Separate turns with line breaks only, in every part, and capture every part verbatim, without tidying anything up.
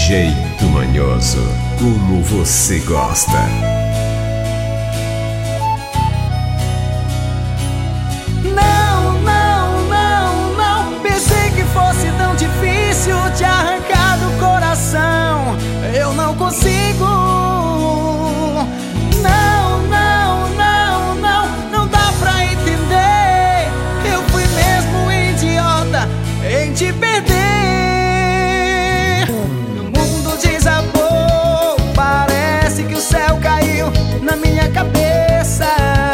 Jeito Manhoso, como você gosta.
Não, não, não, não. Pensei que fosse tão difícil te arrancar do coração. Eu não consigo. Não, não, não, não. Não dá pra entender. Eu fui mesmo idiota em te perder. Na minha cabeça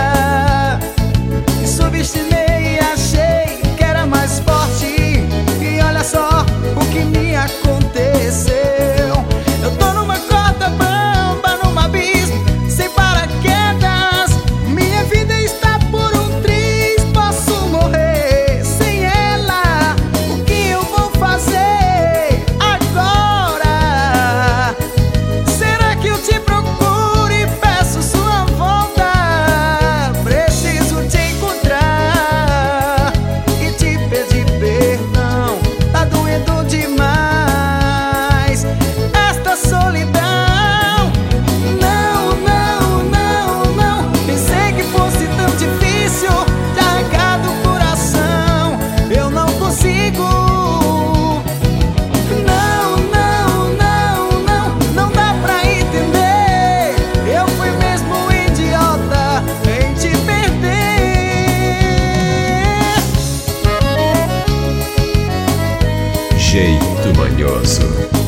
me subestimei e achei que era mais forte. E olha só o que me aconteceu. Eu tô numa corda bamba, num abismo sem paraquedas. Minha vida está por um triz, posso morrer sem ela. O que eu vou fazer agora? Será que eu te procuro?
Jeito Manhoso.